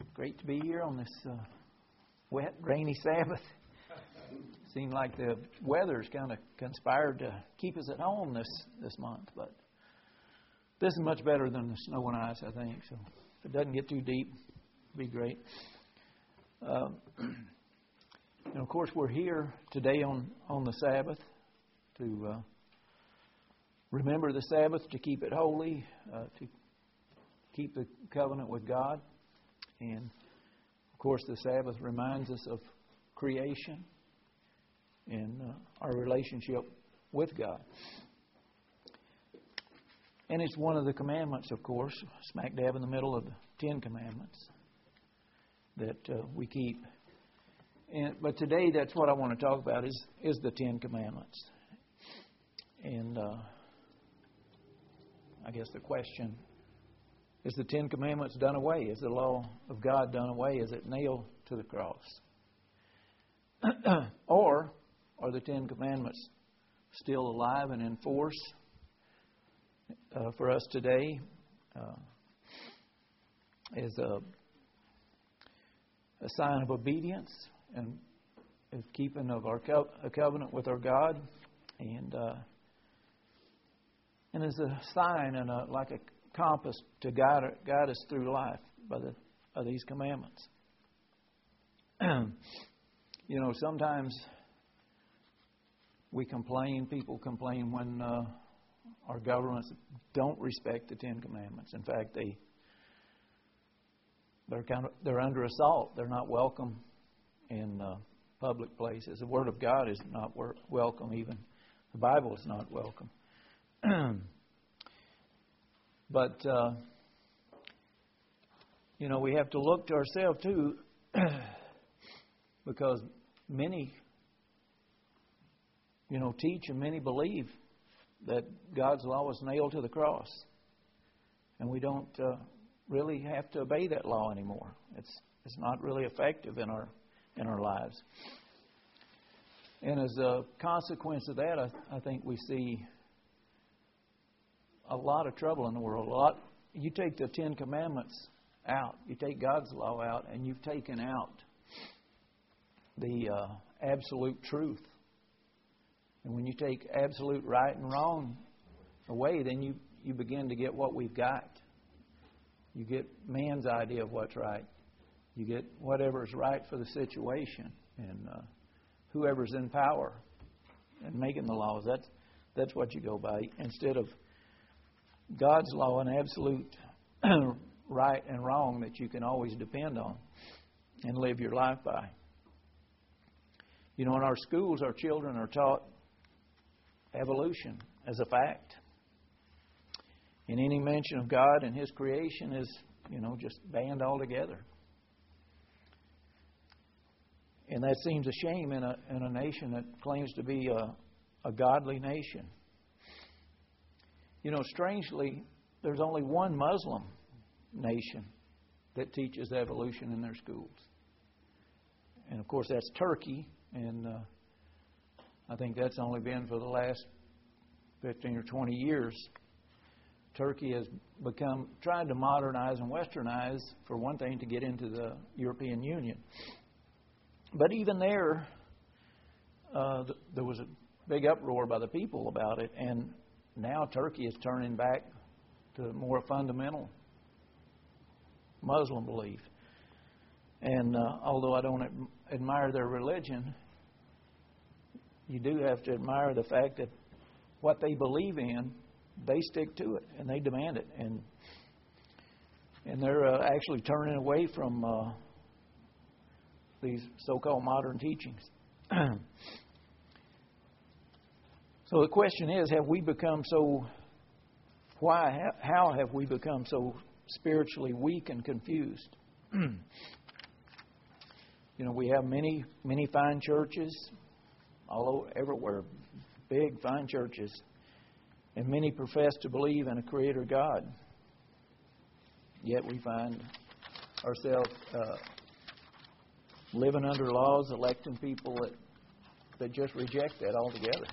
Great to be here on this wet, rainy Sabbath. Seemed like the weather's kind of conspired to keep us at home this month, but this is much better than the snow and ice, I think. So if it doesn't get too deep, it'd be great. And of course, we're here today on the Sabbath to remember the Sabbath, to keep it holy, to keep the covenant with God. And of course, the Sabbath reminds us of creation and our relationship with God. And it's one of the commandments, of course, smack dab in the middle of the Ten Commandments that we keep. But today, that's what I want to talk about is the Ten Commandments. And I guess the question, is the Ten Commandments done away? Is the law of God done away? Is it nailed to the cross? Or are the Ten Commandments still alive and in force for us today as a sign of obedience and of keeping of our covenant with our God, and as a sign and like a compass to guide us through life by these commandments. Sometimes people complain when our governments don't respect the Ten Commandments. In fact, they're under assault. They're not welcome in public places. The Word of God is not welcome. Even the Bible is not welcome. But we have to look to ourselves too, because many teach and many believe that God's law was nailed to the cross, and we don't really have to obey that law anymore. It's not really effective in our lives. And as a consequence of that, I think we see a lot of trouble in the world. You take the Ten Commandments out, you take God's law out, and you've taken out the absolute truth. And when you take absolute right and wrong away, then you begin to get what we've got. You get man's idea of what's right. You get whatever's right for the situation, and whoever's in power and making the laws. That's what you go by, instead of God's law and absolute right and wrong that you can always depend on and live your life by. In our schools, our children are taught evolution as a fact. And any mention of God and His creation is, just banned altogether. And that seems a shame in a nation that claims to be a godly nation. Strangely, there's only one Muslim nation that teaches evolution in their schools. And of course, that's Turkey. And I think that's only been for the last 15 or 20 years. Turkey has tried to modernize and westernize, for one thing, to get into the European Union. But even there was a big uproar by the people about it, and now Turkey is turning back to more fundamental Muslim belief. And although I don't admire their religion, you do have to admire the fact that what they believe in, they stick to it and they demand it. And they're actually turning away from these so-called modern teachings. So the question is, how have we become so spiritually weak and confused? We have many fine churches all over, everywhere, big fine churches, and many profess to believe in a Creator God. Yet we find ourselves living under laws, electing people that just reject that altogether.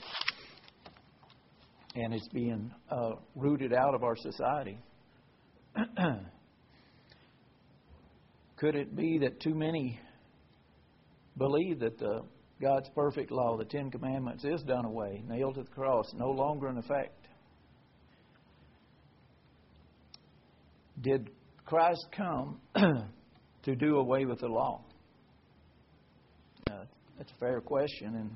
And it's being rooted out of our society. Could it be that too many believe that God's perfect law, the Ten Commandments, is done away, nailed to the cross, no longer in effect? Did Christ come to do away with the law? That's a fair question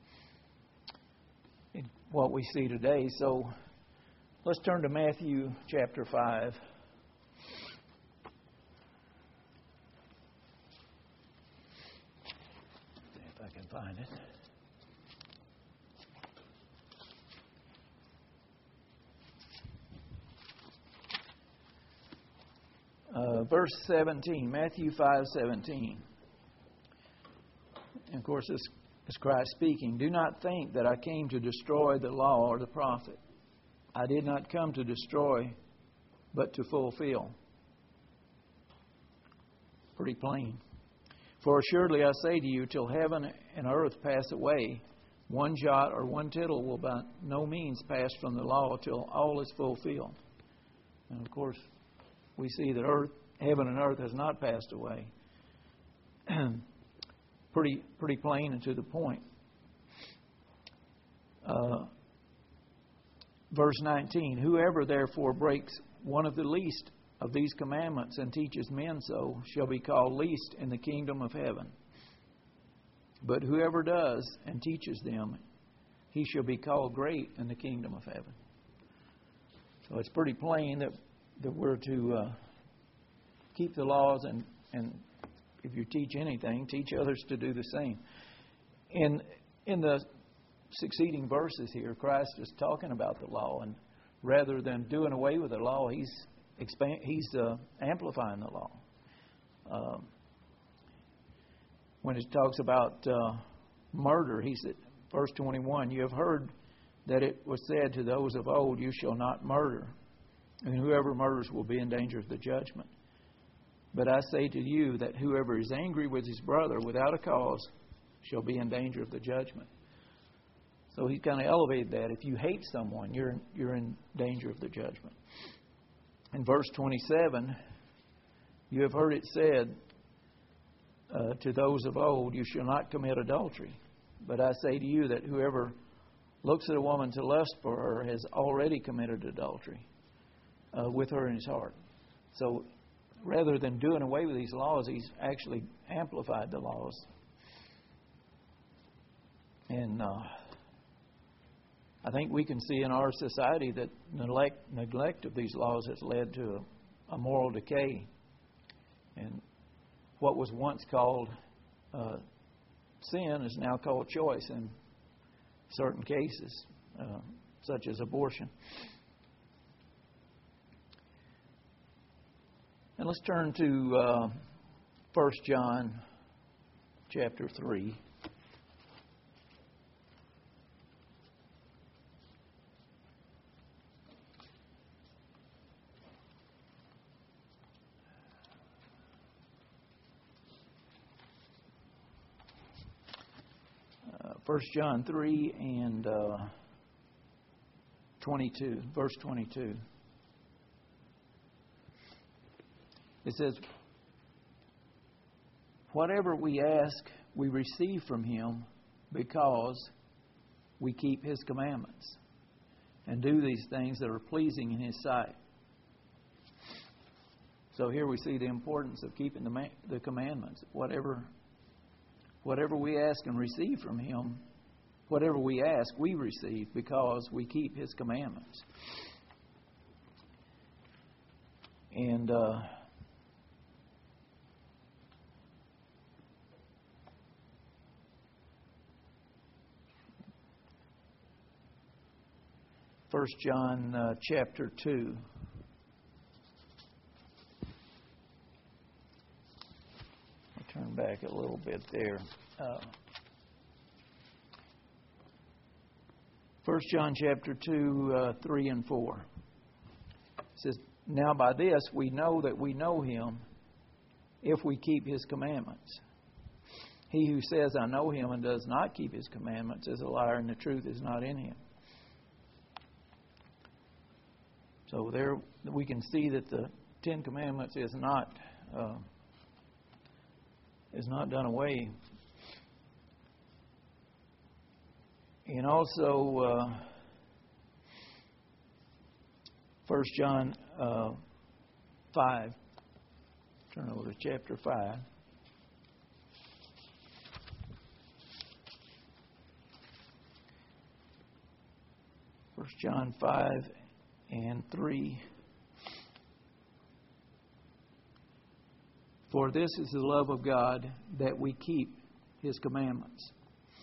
in what we see today. So let's turn to Matthew chapter 5. See if I can find it. Verse 17, Matthew 5:17. And of course, this is Christ speaking. Do not think that I came to destroy the law or the prophet. I did not come to destroy, but to fulfill. Pretty plain. For assuredly I say to you, till heaven and earth pass away, one jot or one tittle will by no means pass from the law till all is fulfilled. And of course, we see that heaven and earth has not passed away. Pretty plain and to the point. Verse 19, whoever therefore breaks one of the least of these commandments and teaches men so shall be called least in the kingdom of heaven. But whoever does and teaches them, he shall be called great in the kingdom of heaven. So it's pretty plain that we're to keep the laws, and if you teach anything, teach others to do the same. In the succeeding verses here, Christ is talking about the law, and rather than doing away with the law, he's amplifying the law. When it talks about murder, he said, verse 21, you have heard that it was said to those of old, you shall not murder, and whoever murders will be in danger of the judgment. But I say to you that whoever is angry with his brother without a cause shall be in danger of the judgment. So he's kind of elevated that. If you hate someone, you're in danger of the judgment. In verse 27, you have heard it said to those of old, you shall not commit adultery. But I say to you that whoever looks at a woman to lust for her has already committed adultery with her in his heart. So rather than doing away with these laws, he's actually amplified the laws. And I think we can see in our society that neglect of these laws has led to a moral decay. And what was once called sin is now called choice in certain cases, such as abortion. And let's turn to 1 John chapter 3. First John 3 and 22, verse 22. It says, whatever we ask, we receive from Him because we keep His commandments and do these things that are pleasing in His sight. So here we see the importance of keeping the commandments. Whatever we ask and receive from Him, whatever we ask, we receive because we keep His commandments. And 1 John chapter 2. I'll turn back a little bit there. 1 John chapter 2, 3 and 4. It says, now by this we know that we know Him if we keep His commandments. He who says, I know Him and does not keep His commandments is a liar, and the truth is not in him. So there we can see that the Ten Commandments is not is not done away. And also, 1 John 5. Turn over to chapter 5. First John 5 and 3. For this is the love of God, that we keep His commandments.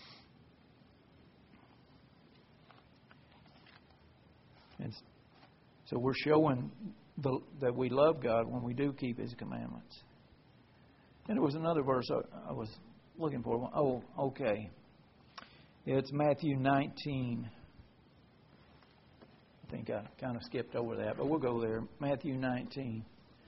And so we're showing that we love God when we do keep His commandments. And there was another verse I was looking for. Oh, okay. It's Matthew 19. I think I kind of skipped over that, but we'll go there. Matthew 19.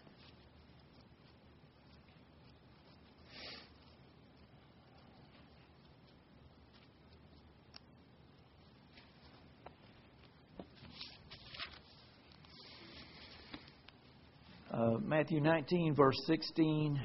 Matthew 19, verse 16.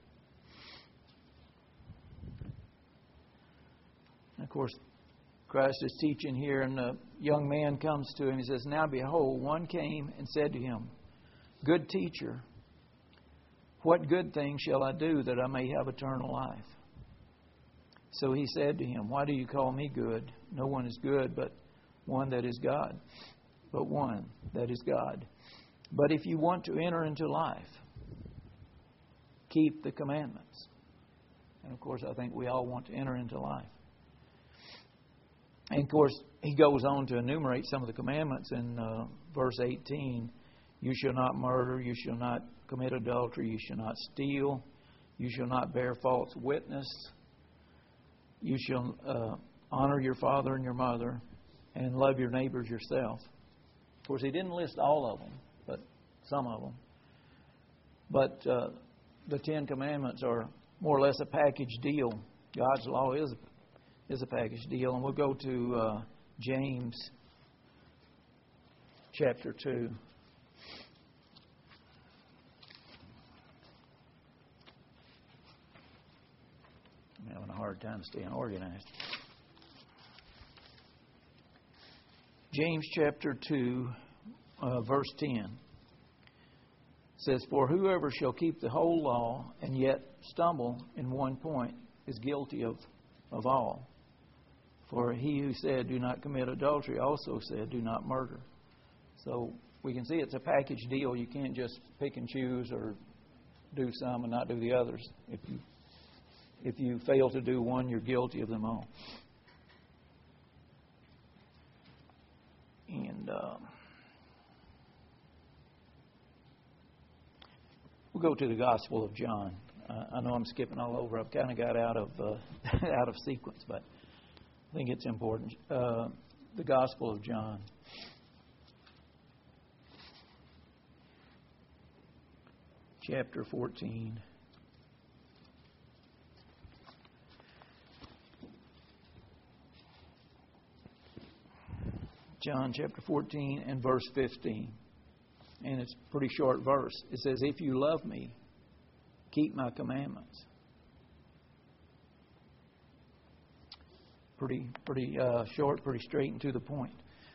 And of course, Christ is teaching here, and a young man comes to him. He says, Now behold, one came and said to him, Good teacher, what good thing shall I do that I may have eternal life? So he said to him, Why do you call me good? No one is good but one that is God. But one that is God. But if you want to enter into life, keep the commandments. And of course, I think we all want to enter into life. And of course, he goes on to enumerate some of the commandments in verse 18. You shall not murder, you shall not commit adultery, you shall not steal, you shall not bear false witness, you shall honor your father and your mother, and love your neighbors yourself. Of course, he didn't list all of them, but some of them. But the Ten Commandments are more or less a package deal. God's law is a package deal. And we'll go to James chapter 2. I'm having a hard time staying organized. James chapter 2, verse 10 says, For whoever shall keep the whole law and yet stumble in one point is guilty of all. For he who said, Do not commit adultery, also said, Do not murder. So we can see it's a package deal. You can't just pick and choose or do some and not do the others. If you fail to do one, you're guilty of them all. And we'll go to the Gospel of John. I know I'm skipping all over. I've kind of got out of out of sequence, but I think it's important. The Gospel of John. Chapter 14. John chapter 14 and verse 15. And it's a pretty short verse. It says, If you love me, keep my commandments. Pretty short, pretty straight and to the point.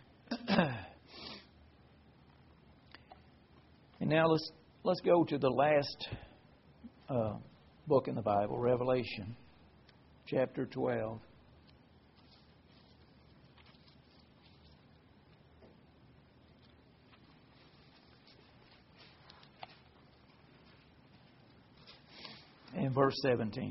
And now let's go to the last book in the Bible, Revelation, chapter 12. And verse 17.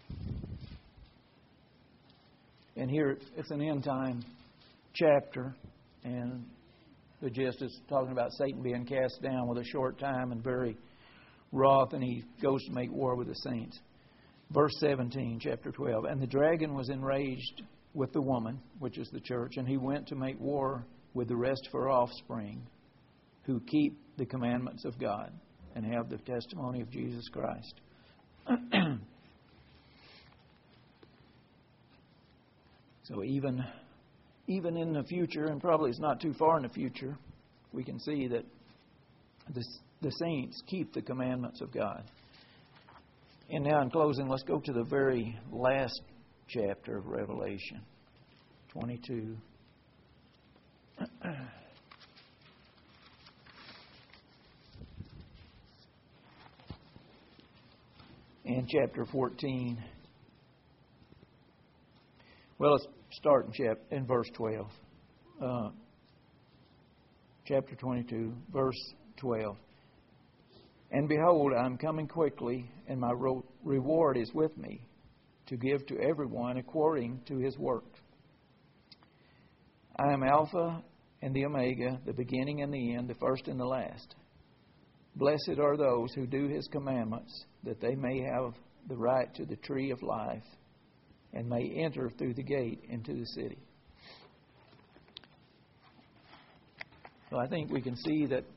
And here it's an end time chapter, and the gist is talking about Satan being cast down with a short time and very wroth, and he goes to make war with the saints. Verse 17, chapter 12. And the dragon was enraged with the woman, which is the church, and he went to make war with the rest of her offspring, who keep the commandments of God and have the testimony of Jesus Christ. So even in the future, and probably it's not too far in the future, we can see that the saints keep the commandments of God. And now in closing, let's go to the very last chapter of Revelation, 22. And chapter 14. Well, let's start in verse 12. Chapter 22, verse 12. And behold, I am coming quickly, and my reward is with me, to give to everyone according to his work. I am Alpha and the Omega, the beginning and the end, the first and the last. Blessed are those who do his commandments, that they may have the right to the tree of life, and may enter through the gate into the city. So I think we can see that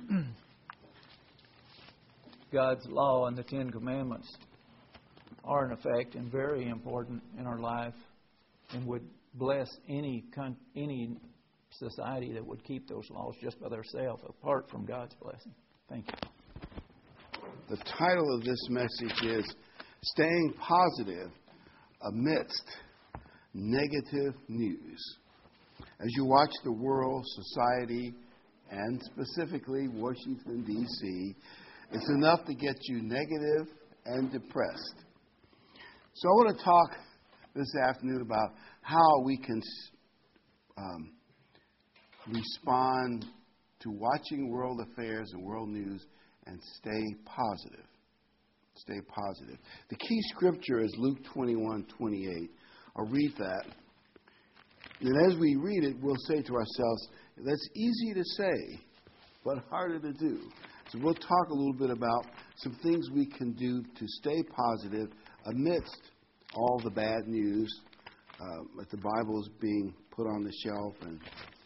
God's law and the Ten Commandments are in effect and very important in our life, and would bless any society that would keep those laws just by themselves, apart from God's blessing. Thank you. The title of this message is Staying Positive Amidst Negative News. As you watch the world, society, and specifically Washington, D.C., it's enough to get you negative and depressed. So I want to talk this afternoon about how we can respond to watching world affairs and world news and stay positive. Stay positive. The key scripture is Luke 21:28. I'll read that. And as we read it, we'll say to ourselves, that's easy to say, but harder to do. So we'll talk a little bit about some things we can do to stay positive amidst all the bad news that the Bible is being put on the shelf, and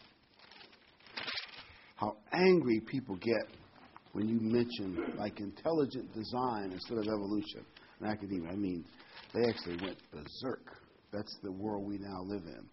how angry people get when you mention like intelligent design instead of evolution in academia. I mean, they actually went berserk. That's the world we now live in.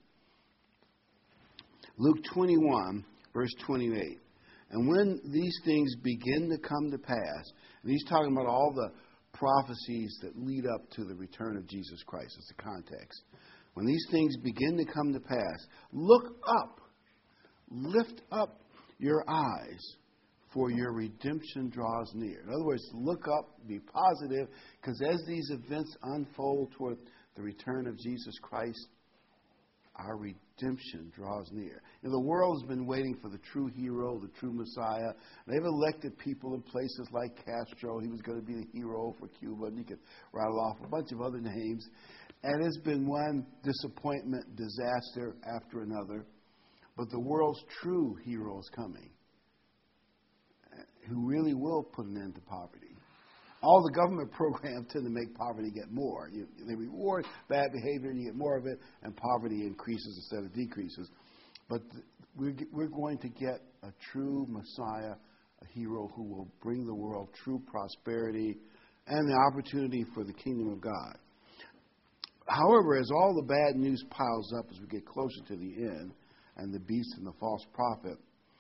Luke 21, verse 28. And when these things begin to come to pass, and he's talking about all the prophecies that lead up to the return of Jesus Christ. That's the context. When these things begin to come to pass, look up, lift up your eyes, for your redemption draws near. In other words, look up, be positive, because as these events unfold toward the return of Jesus Christ, our redemption draws near. And the world has been waiting for the true hero, the true Messiah. They've elected people in places like Castro. He was going to be the hero for Cuba, and you could rattle off a bunch of other names. And it's been one disappointment, disaster after another. But the world's true hero is coming, who really will put an end to poverty. All the government programs tend to make poverty get more. They reward bad behavior, and you get more of it, and poverty increases instead of decreases. But we're going to get a true Messiah, a hero who will bring the world true prosperity and the opportunity for the kingdom of God. However, as all the bad news piles up as we get closer to the end, and the beast and the false prophet,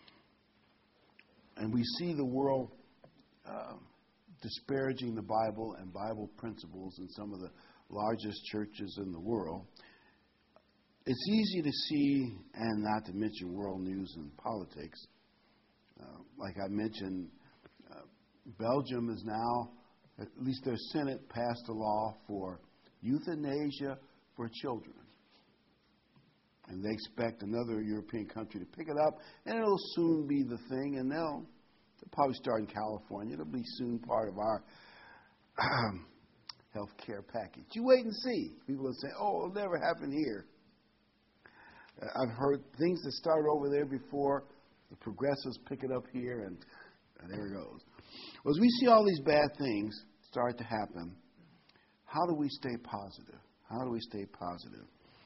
and we see the world disparaging the Bible and Bible principles in some of the largest churches in the world, it's easy to see, and not to mention world news and politics. Like I mentioned, Belgium is now, at least their Senate passed a law for euthanasia for children. And they expect another European country to pick it up, and it'll soon be the thing, and they'll probably start in California. It'll be soon part of our health care package. You wait and see. People will say, oh, it'll never happen here. I've heard things that started over there before, the progressives pick it up here, and there it goes. Well, as we see all these bad things start to happen, how do we stay positive? How do we stay positive?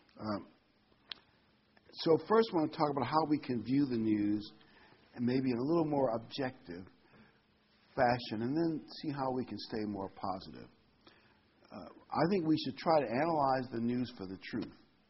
So first I want to talk about how we can view the news and maybe in a little more objective fashion, and then see how we can stay more positive. I think we should try to analyze the news for the truth.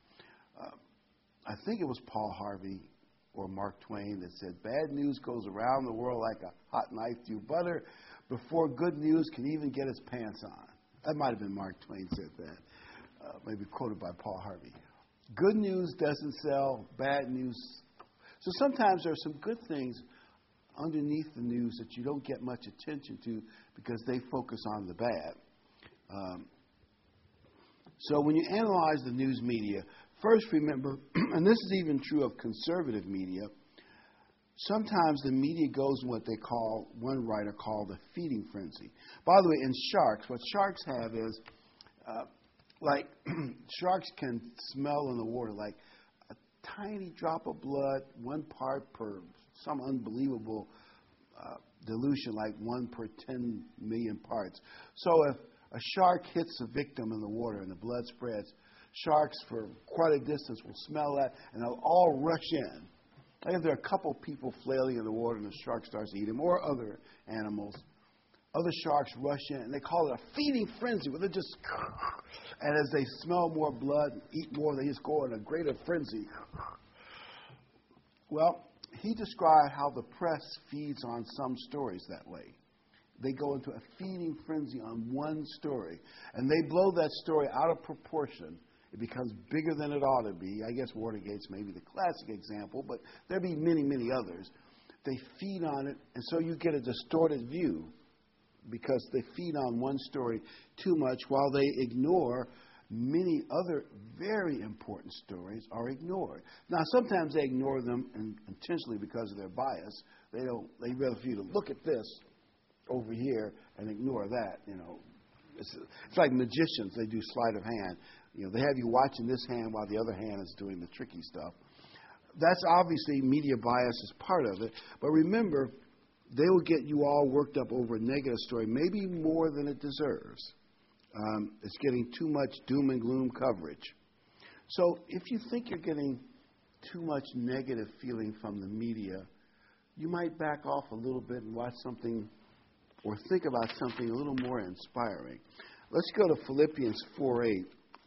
I think it was Paul Harvey or Mark Twain that said, bad news goes around the world like a hot knife through butter before good news can even get its pants on. That might have been Mark Twain said that. Maybe quoted by Paul Harvey. Good news doesn't sell, bad news. So sometimes there are some good things underneath the news that you don't get much attention to because they focus on the bad. So when you analyze the news media, first remember, and this is even true of conservative media, sometimes the media goes in what they call, one writer called the feeding frenzy. By the way, in sharks, what sharks have is, like, sharks can smell in the water like a tiny drop of blood, 1 part per some unbelievable dilution, like 1 per 10 million parts. So if a shark hits a victim in the water and the blood spreads, sharks for quite a distance will smell that and they'll all rush in. Like if there are a couple people flailing in the water and the shark starts to eat them, or other animals, other sharks rush in, and they call it a feeding frenzy, where they just, and as they smell more blood and eat more, they just go in a greater frenzy. Well, he described how the press feeds on some stories that way. They go into a feeding frenzy on one story, and they blow that story out of proportion. It becomes bigger than it ought to be. I guess Watergate's maybe the classic example, but there'll be many, many others. They feed on it, and so you get a distorted view because they feed on one story too much while they ignore many other very important stories are ignored. Now, sometimes they ignore them intentionally because of their bias. They'd rather for you to look at this over here and ignore that. You know, it's like magicians. They do sleight of hand. You know, they have you watching this hand while the other hand is doing the tricky stuff. That's obviously media bias is part of it. But remember, they will get you all worked up over a negative story, maybe more than it deserves. It's getting too much doom and gloom coverage. So if you think you're getting too much negative feeling from the media, you might back off a little bit and watch something or think about something a little more inspiring. Let's go to Philippians 4:8.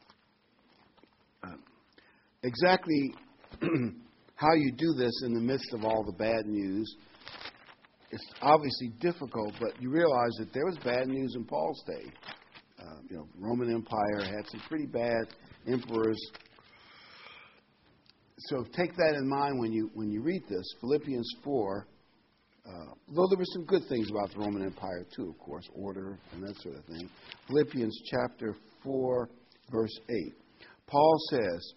Exactly how you do this in the midst of all the bad news, it's obviously difficult, but you realize that there was bad news in Paul's day. Roman Empire had some pretty bad emperors. So take that in mind when you read this. Philippians 4, though there were some good things about the Roman Empire too, of course, order and that sort of thing. Philippians chapter 4, verse 8. Paul says,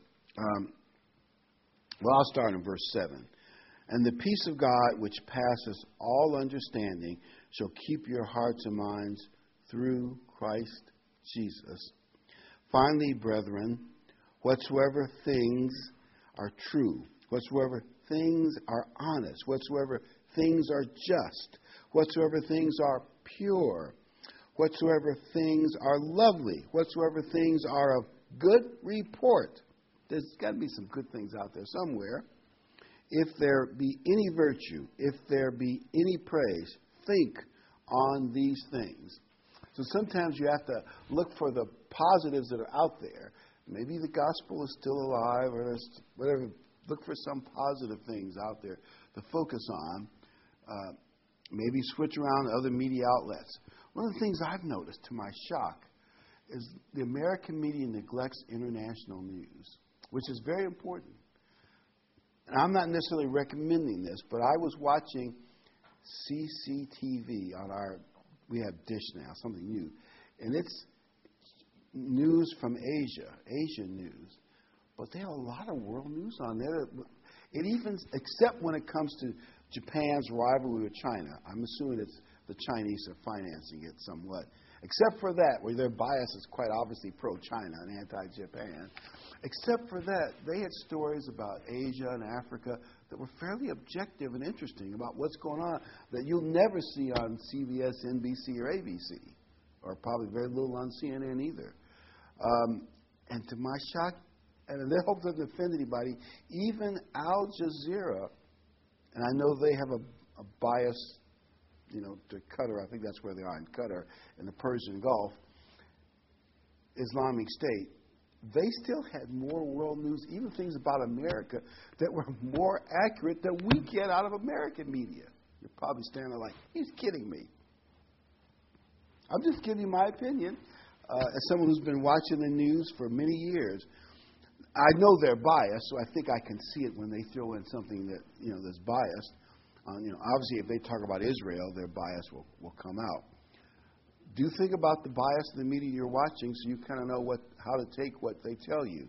I'll start in verse 7. And the peace of God, which passes all understanding, shall keep your hearts and minds through Christ Jesus. Finally, brethren, whatsoever things are true, whatsoever things are honest, whatsoever things are just, whatsoever things are pure, whatsoever things are lovely, whatsoever things are of good report. There's got to be some good things out there somewhere. If there be any virtue, if there be any praise, think on these things. So sometimes you have to look for the positives that are out there. Maybe the gospel is still alive, or whatever. Look for some positive things out there to focus on. Maybe switch around to other media outlets. One of the things I've noticed, to my shock, is the American media neglects international news, which is very important. And I'm not necessarily recommending this, but I was watching CCTV on we have Dish now, something new. And it's news from Asia, Asian news. But they have a lot of world news on there. It even, except when it comes to Japan's rivalry with China. I'm assuming it's the Chinese are financing it somewhat. Except for that, where their bias is quite obviously pro-China and anti-Japan. Except for that, they had stories about Asia and Africa that were fairly objective and interesting about what's going on that you'll never see on CBS, NBC, or ABC, or probably very little on CNN either. And to my shock, and they hope to defend anybody, even Al Jazeera, and I know they have a bias, to Qatar. I think that's where they are, in Qatar, in the Persian Gulf, Islamic State. They still had more world news, even things about America, that were more accurate than we get out of American media. You're probably standing there like, he's kidding me. I'm just giving you my opinion. as someone who's been watching the news for many years, I know they're biased, so I think I can see it when they throw in something that that's biased. Obviously, if they talk about Israel, their bias will come out. Do think about the bias of the media you're watching, so you kind of know how to take what they tell you.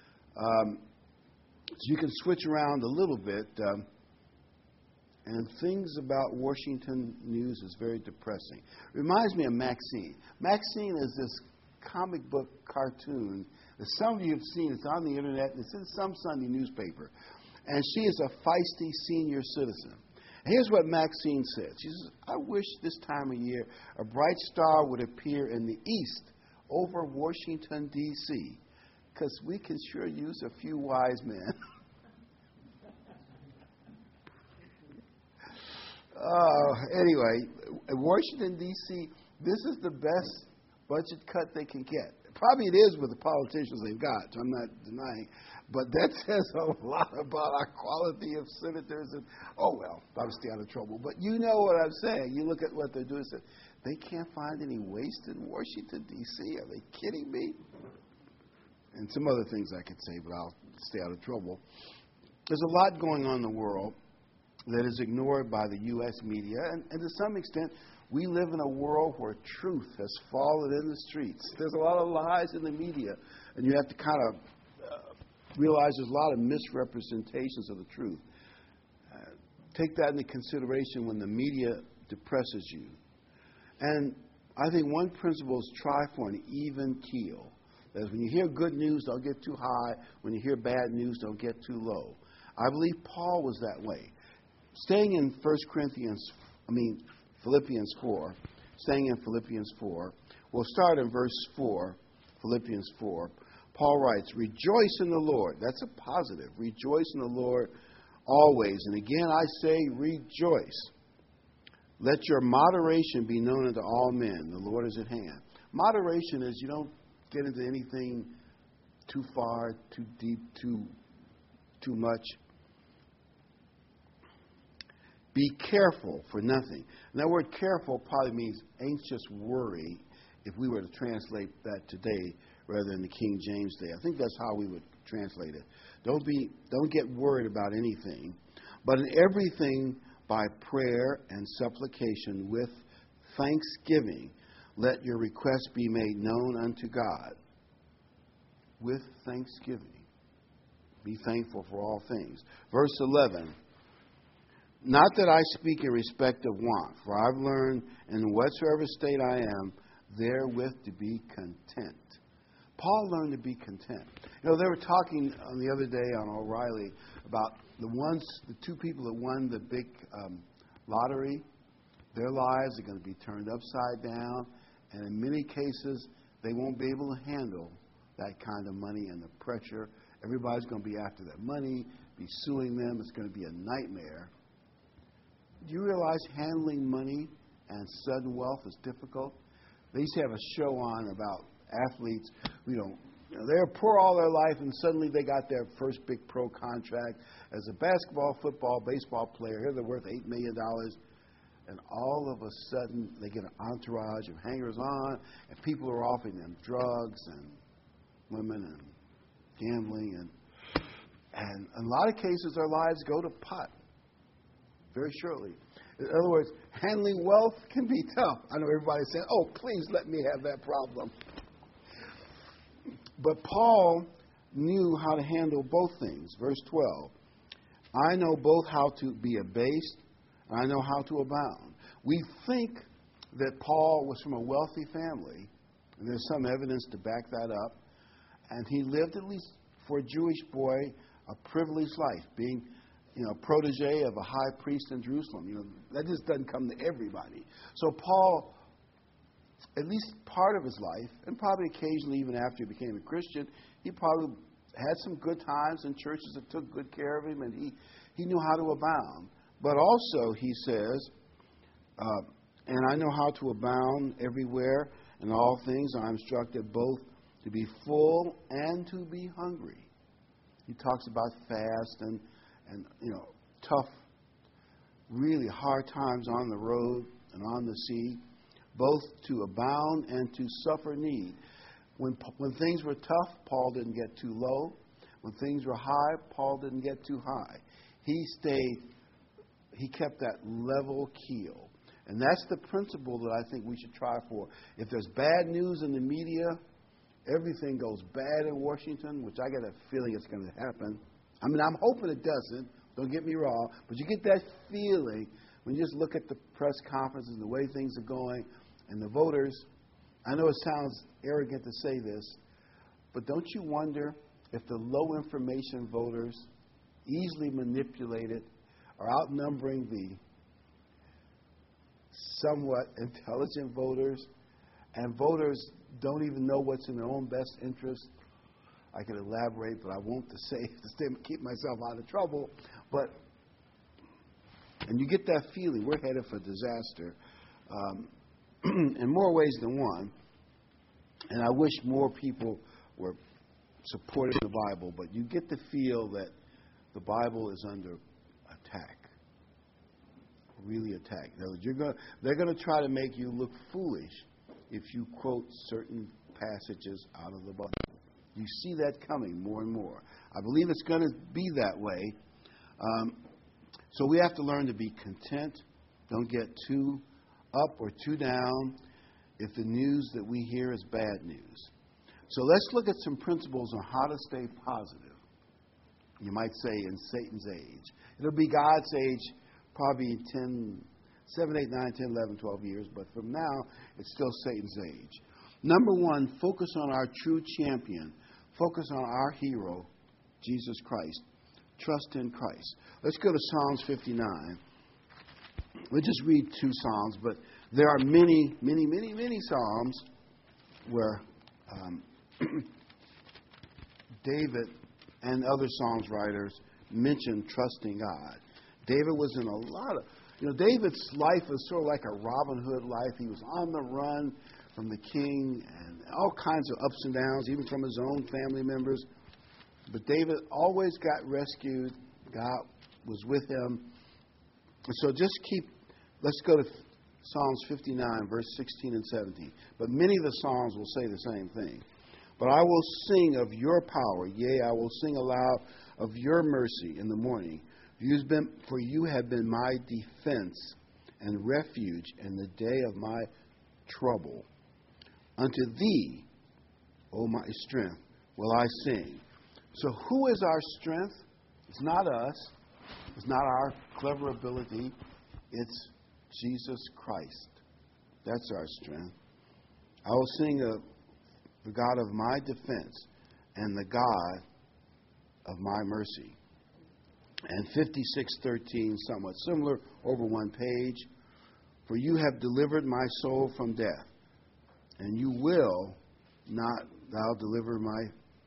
So you can switch around a little bit. And things about Washington news is very depressing. Reminds me of Maxine. Maxine is this comic book cartoon that some of you have seen. It's on the internet. It's in some Sunday newspaper. And she is a feisty senior citizen. And here's what Maxine says. She says, I wish this time of year a bright star would appear in the east over Washington, D.C., because we can sure use a few wise men. Anyway, Washington, D.C., this is the best budget cut they can get. Probably it is with the politicians they've got, so I'm not denying. But that says a lot about our quality of senators. And I'll stay out of trouble. But you know what I'm saying. You look at what they're doing and say, they can't find any waste in Washington, D.C. Are they kidding me? And some other things I could say, but I'll stay out of trouble. There's a lot going on in the world that is ignored by the U.S. media, and to some extent, we live in a world where truth has fallen in the streets. There's a lot of lies in the media, and you have to kind of realize there's a lot of misrepresentations of the truth. Take that into consideration when the media depresses you. And I think one principle is try for an even keel. That is, when you hear good news, don't get too high. When you hear bad news, don't get too low. I believe Paul was that way. Staying in Philippians 4, we'll start in verse 4, Philippians 4. Paul writes, rejoice in the Lord. That's a positive. Rejoice in the Lord always. And again, I say rejoice. Let your moderation be known unto all men. The Lord is at hand. Moderation is you don't get into anything too far, too deep, too much. Be careful for nothing. And that word careful probably means anxious worry if we were to translate that today rather than the King James Day. I think that's how we would translate it. Don't get worried about anything, but in everything by prayer and supplication with thanksgiving, let your requests be made known unto God. With thanksgiving. Be thankful for all things. Verse 11. Not that I speak in respect of want, for I've learned in whatsoever state I am, therewith to be content. Paul learned to be content. They were talking the other day on O'Reilly about the two people that won the big lottery. Their lives are going to be turned upside down, and in many cases, they won't be able to handle that kind of money and the pressure. Everybody's going to be after that money, be suing them. It's going to be a nightmare. Do you realize handling money and sudden wealth is difficult? They used to have a show on about athletes. They're poor all their life, and suddenly they got their first big pro contract as a basketball, football, baseball player. Here they're worth $8 million. And all of a sudden, they get an entourage of hangers-on, and people are offering them drugs and women and gambling. And in a lot of cases, their lives go to pot very shortly. In other words, handling wealth can be tough. I know everybody's saying, please let me have that problem. But Paul knew how to handle both things. Verse 12. I know both how to be abased, and I know how to abound. We think that Paul was from a wealthy family, and there's some evidence to back that up. And he lived, at least for a Jewish boy, a privileged life, being protege of a high priest in Jerusalem. That just doesn't come to everybody. So Paul, at least part of his life, and probably occasionally even after he became a Christian, he probably had some good times in churches that took good care of him, and he knew how to abound. But also, he says, and I know how to abound everywhere in all things. I am instructed both to be full and to be hungry. He talks about fast and tough, really hard times on the road and on the sea. both to abound and to suffer need. When things were tough, Paul didn't get too low. When things were high, Paul didn't get too high. He kept that level keel. And that's the principle that I think we should try for. If there's bad news in the media, everything goes bad in Washington, which I get a feeling it's going to happen. I mean, I'm hoping it doesn't. Don't get me wrong. But you get that feeling when you just look at the press conferences and the way things are going and the voters. I know it sounds arrogant to say this, but don't you wonder if the low information voters, easily manipulated, are outnumbering the somewhat intelligent voters, and voters don't even know what's in their own best interest? I could elaborate, but I won't to keep myself out of trouble. And you get that feeling we're headed for disaster in more ways than one. And I wish more people were supporting the Bible, but you get the feel that the Bible is under attack, really attacked. In other words, they're going to try to make you look foolish if you quote certain passages out of the Bible. You see that coming more and more. I believe it's going to be that way. So we have to learn to be content. Don't get too up or too down if the news that we hear is bad news. So let's look at some principles on how to stay positive. You might say in Satan's age. It'll be God's age probably 7, 8, 9, 10, 11, 12 years, but from now, it's still Satan's age. Number one, focus on our true champion. Focus on our hero, Jesus Christ. Trust in Christ. Let's go to Psalms 59. We'll just read 2 Psalms, but there are many, many, many, many Psalms where David and other Psalms writers mention trusting God. David was in a lot of... David's life was sort of like a Robin Hood life. He was on the run from the king and all kinds of ups and downs, even from his own family members. But David always got rescued. God was with him. So let's go to Psalms 59, verse 16 and 17. But many of the Psalms will say the same thing. But I will sing of your power, yea, I will sing aloud of your mercy in the morning. For you have been my defense and refuge in the day of my trouble. Unto thee, O my strength, will I sing. So who is our strength? It's not us. It's not our clever ability. It's Jesus Christ. That's our strength. I will sing of the God of my defense and the God of my mercy. And 56:13, somewhat similar, over one page. For you have delivered my soul from death, and you will not thou deliver my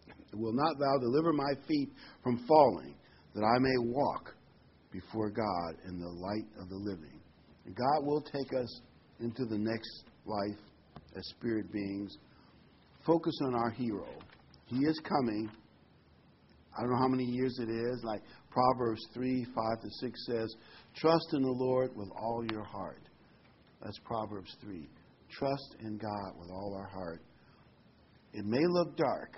feet from falling, that I may walk before God in the light of the living. And God will take us into the next life as spirit beings. Focus on our hero. He is coming. I don't know how many years it is. Like Proverbs 3:5-6 says, trust in the Lord with all your heart. That's Proverbs 3. Trust in God with all our heart. It may look dark.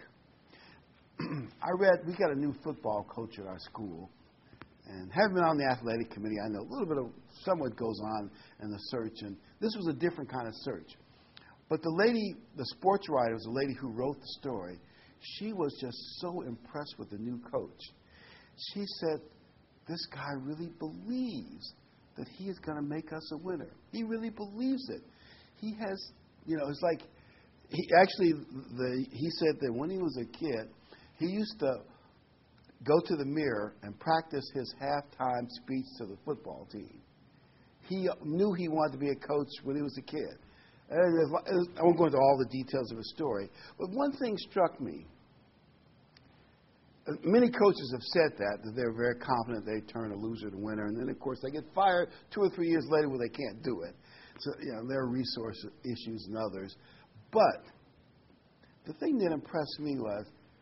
We got a new football coach at our school. And having been on the athletic committee, I know a little bit of somewhat goes on in the search. And this was a different kind of search. But the sports writer, was a lady who wrote the story. She was just so impressed with the new coach. She said, this guy really believes that he is going to make us a winner. He really believes it. He has, it's like, he said that when he was a kid, he used to go to the mirror and practice his halftime speech to the football team. He knew he wanted to be a coach when he was a kid. I won't go into all the details of his story, but one thing struck me. Many coaches have said that they're very confident they turn a loser to winner, and then, of course, they get fired 2 or 3 years later when they can't do it. So, there are resource issues and others. But the thing that impressed me was,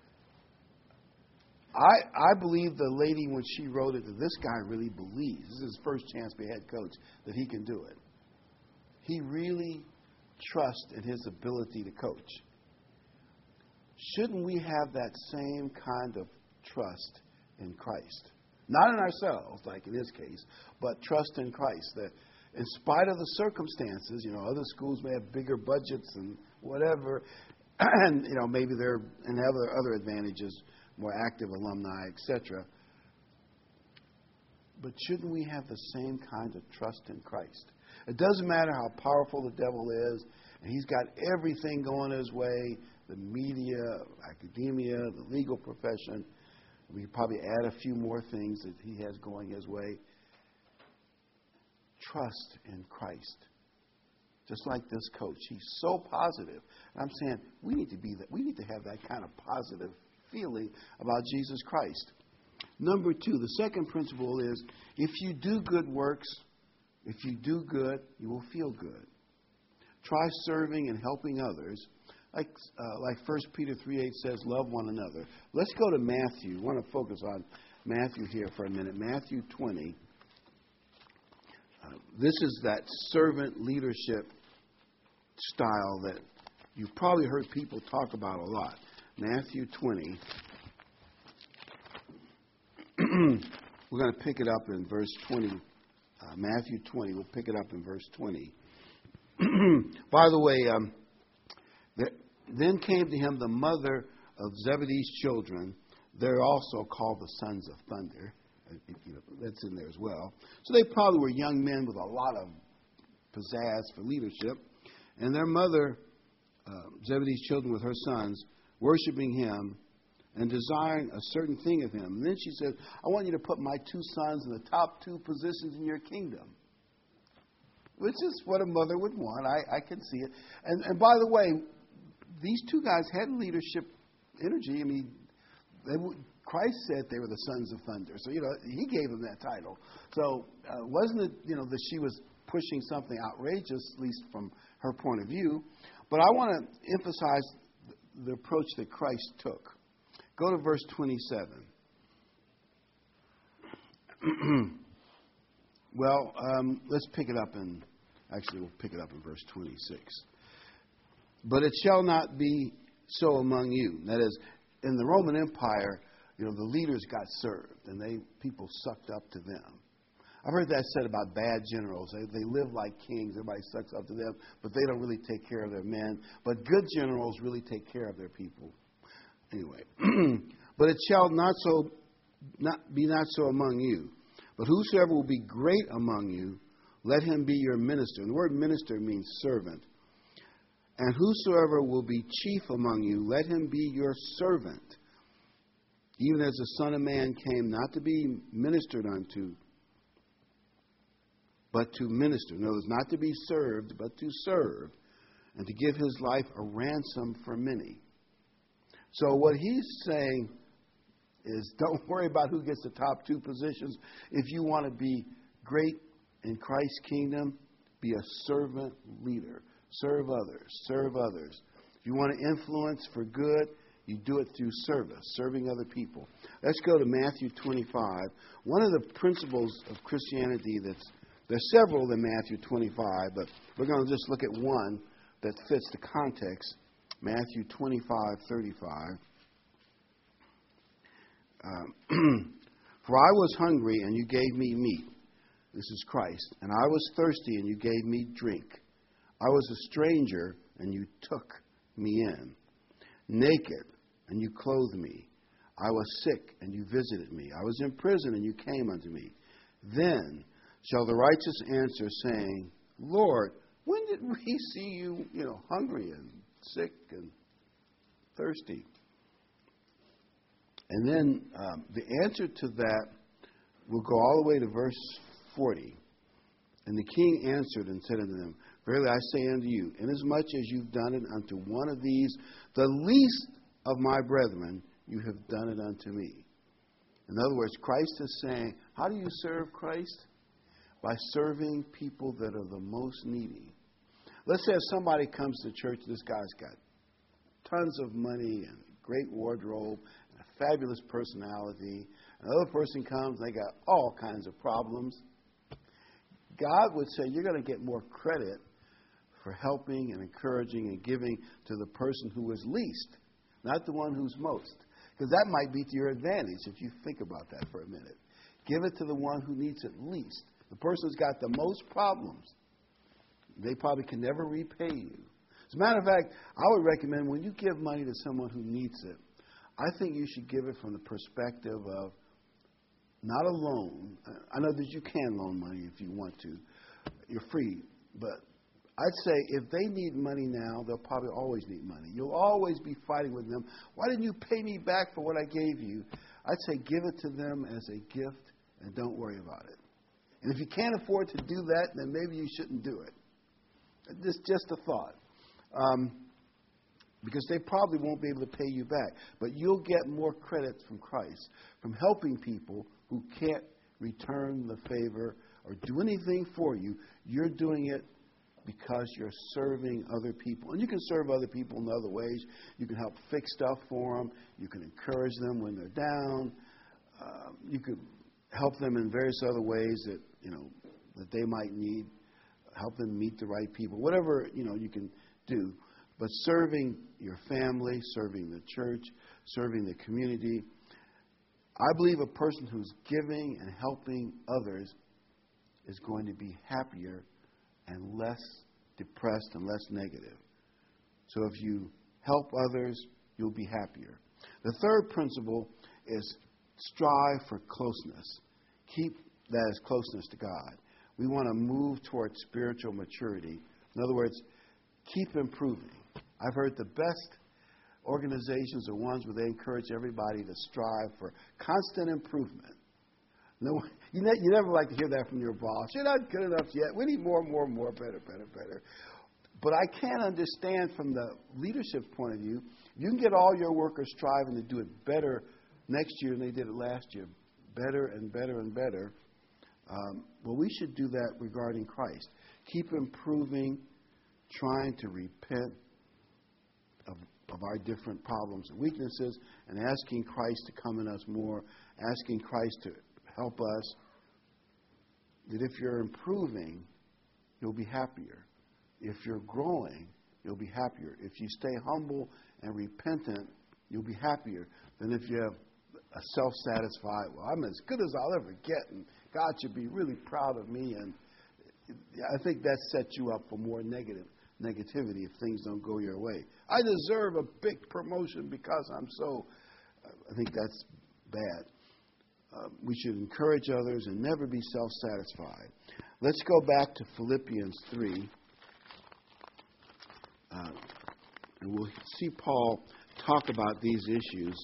I believe the lady, when she wrote it, that this guy really believes, this is his first chance to be head coach, that he can do it. He really trust in his ability to coach. Shouldn't we have that same kind of trust in Christ? Not in ourselves, like in this case, but trust in Christ. That in spite of the circumstances, other schools may have bigger budgets and whatever, and maybe they're and have other advantages, more active alumni, etc. But shouldn't we have the same kind of trust in Christ? It doesn't matter how powerful the devil is, and he's got everything going his way, the media, academia, the legal profession. We could probably add a few more things that he has going his way. Trust in Christ. Just like this coach. He's so positive. And I'm saying we need to be that. We need to have that kind of positive feeling about Jesus Christ. Number 2, the second principle is if you do good works, if you do good, you will feel good. Try serving and helping others. Like 1 Peter 3:8 says, love one another. Let's go to Matthew. I want to focus on Matthew here for a minute. Matthew 20. This is that servant leadership style that you've probably heard people talk about a lot. Matthew 20. We're going to pick it up in verse 20. Matthew 20. We'll pick it up in verse 20. By the way, then came to him the mother of Zebedee's children. They're also called the sons of thunder. That's in there as well. So they probably were young men with a lot of pizzazz for leadership. And their mother, Zebedee's children with her sons, worshiping him and desiring a certain thing of him. And then she said, I want you to put my 2 sons in the top 2 positions in your kingdom. Which is what a mother would want. I can see it. And by the way, these 2 guys had leadership energy. I mean, Christ said they were the sons of thunder. So, he gave them that title. So, wasn't it, that she was pushing something outrageous, at least from her point of view. But I want to emphasize the approach that Christ took. Go to verse 27. Well, let's pick it up we'll pick it up in verse 26. But it shall not be so among you. That is, in the Roman Empire, the leaders got served, and people sucked up to them. I've heard that said about bad generals. They live like kings. Everybody sucks up to them, but they don't really take care of their men. But good generals really take care of their people. Anyway, but it shall not be so among you. But whosoever will be great among you, let him be your minister. And the word minister means servant. And whosoever will be chief among you, let him be your servant. Even as the Son of Man came not to be ministered unto, but to minister. No, it's not to be served, but to serve, and to give his life a ransom for many. So what he's saying is don't worry about who gets the top 2 positions. If you want to be great in Christ's kingdom, be a servant leader. Serve others. Serve others. If you want to influence for good, you do it through service, serving other people. Let's go to Matthew 25. One of the principles of Christianity there's several in Matthew 25, but we're going to just look at one that fits the context. Matthew 25:35. For I was hungry, and you gave me meat. This is Christ. And I was thirsty, and you gave me drink. I was a stranger, and you took me in. Naked, and you clothed me. I was sick, and you visited me. I was in prison, and you came unto me. Then shall the righteous answer, saying, Lord, when did we see you, hungry and sick and thirsty? And then the answer to that will go all the way to verse 40. And the king answered and said unto them, Verily I say unto you, inasmuch as you've done it unto one of these, the least of my brethren, you have done it unto me. In other words, Christ is saying, how do you serve Christ? By serving people that are the most needy. Let's say if somebody comes to church, this guy's got tons of money and great wardrobe and a fabulous personality. Another person comes, they got all kinds of problems. God would say, you're going to get more credit for helping and encouraging and giving to the person who is least, not the one who's most. Because that might be to your advantage if you think about that for a minute. Give it to the one who needs it least. The person who's got the most problems. They probably can never repay you. As a matter of fact, I would recommend when you give money to someone who needs it, I think you should give it from the perspective of not a loan. I know that you can loan money if you want to. You're free. But I'd say if they need money now, they'll probably always need money. You'll always be fighting with them. Why didn't you pay me back for what I gave you? I'd say give it to them as a gift and don't worry about it. And if you can't afford to do that, then maybe you shouldn't do it. Just a thought. Because they probably won't be able to pay you back. But you'll get more credit from Christ, from helping people who can't return the favor or do anything for you. You're doing it because you're serving other people. And you can serve other people in other ways. You can help fix stuff for them. You can encourage them when they're down. You could help them in various other ways that, that they might need. Help them meet the right people. Whatever, you can do. But serving your family, serving the church, serving the community. I believe a person who's giving and helping others is going to be happier and less depressed and less negative. So if you help others, you'll be happier. The third principle is strive for closeness. Keep that as closeness to God. We want to move towards spiritual maturity. In other words, keep improving. I've heard the best organizations are ones where they encourage everybody to strive for constant improvement. No, you never like to hear that from your boss. You're not good enough yet. We need more, better. But I can't understand from the leadership's point of view, you can get all your workers striving to do it better next year than they did it last year. Better and better and better. Well, we should do that regarding Christ. Keep improving, trying to repent of our different problems and weaknesses, and asking Christ to come in us more, asking Christ to help us, that if you're improving, you'll be happier. If you're growing, you'll be happier. If you stay humble and repentant, you'll be happier than if you have a self-satisfied, well, I'm as good as I'll ever get, and God should be really proud of me. And I think that sets you up for more negativity if things don't go your way. I deserve a big promotion because I'm so... I think that's bad. We should encourage others and never be self-satisfied. Let's go back to Philippians 3. And we'll see Paul talk about these issues.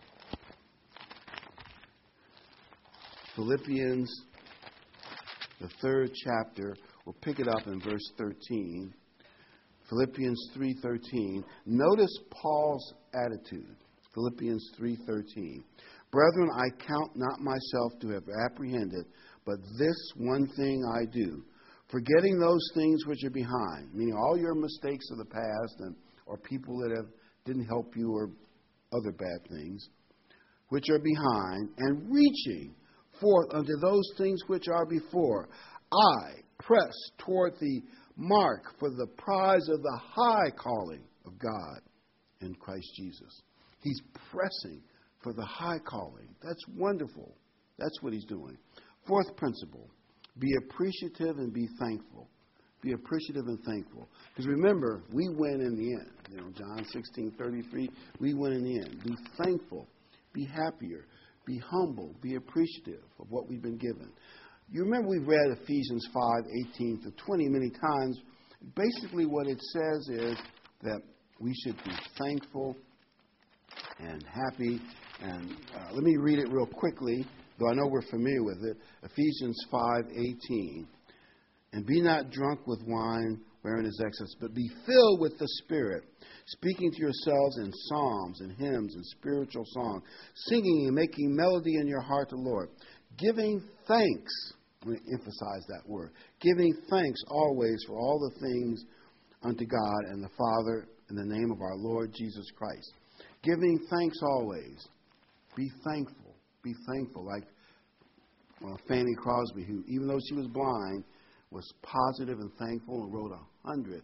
Philippians, the 3rd chapter, we'll pick it up in verse 13. Philippians 3:13. Notice Paul's attitude. Philippians 3:13. Brethren, I count not myself to have apprehended, but this one thing I do, forgetting those things which are behind, meaning all your mistakes of the past or people that didn't help you or other bad things, which are behind, and reaching forth unto those things which are before, I press toward the mark for the prize of the high calling of God in Christ Jesus. He's pressing for the high calling. That's wonderful. That's what he's doing. 4th principle, be appreciative and be thankful. Be appreciative and thankful. Because remember, we win in the end. John 16:33, we win in the end. Be thankful. Be happier. Be humble. Be appreciative of what we've been given. You remember we've read Ephesians 5:18-20 many times. Basically what it says is that we should be thankful and happy. And let me read it real quickly, though I know we're familiar with it. Ephesians 5:18. And be not drunk with wine, wherein is excess, but be filled with the Spirit, speaking to yourselves in psalms and hymns and spiritual songs, singing and making melody in your heart to the Lord, giving thanks. I'm going to emphasize that word. Giving thanks always for all the things unto God and the Father in the name of our Lord Jesus Christ. Giving thanks always. Be thankful. Be thankful. Like Fanny Crosby, who, even though she was blind, was positive and thankful and wrote 100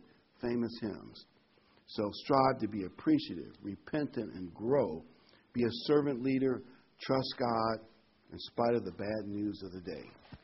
famous hymns. So strive to be appreciative, repentant, and grow. Be a servant leader. Trust God in spite of the bad news of the day.